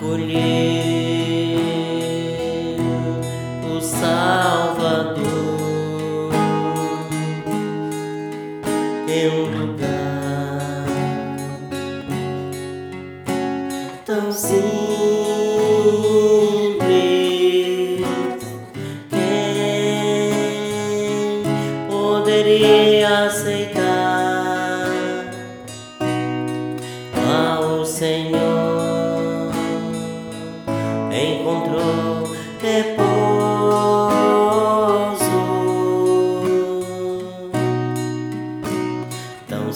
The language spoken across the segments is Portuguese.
acolher o Salvador em um lugar tão simples. Quem poderia aceitar ao Senhor? Encontrou repouso tão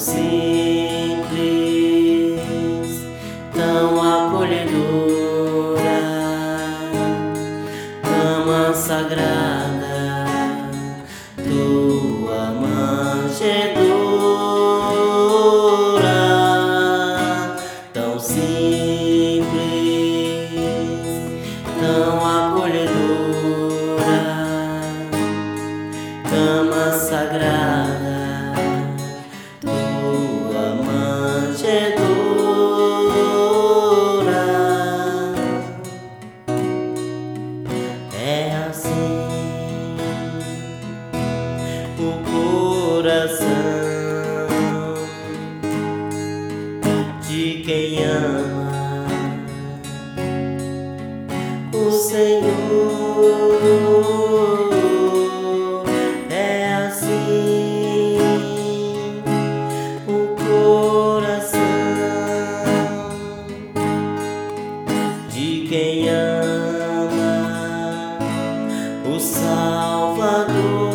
simples, tão acolhedora, cama sagrada, tua manjedoura, tão simples, tão acolhedora, cama sagrada, tua manjedoura. É assim o coração de quem ama o Senhor. É assim o coração de quem ama o Salvador.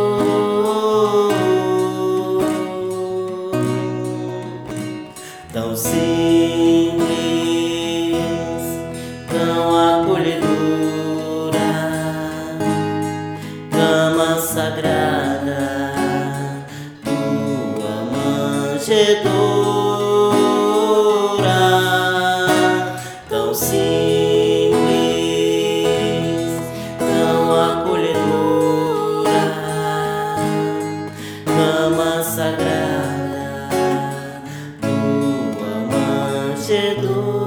Tão simples, tão acolhedora, cama sagrada, tua manjedoura, tão simples, tão acolhedora, cama sagrada, tua manjedoura.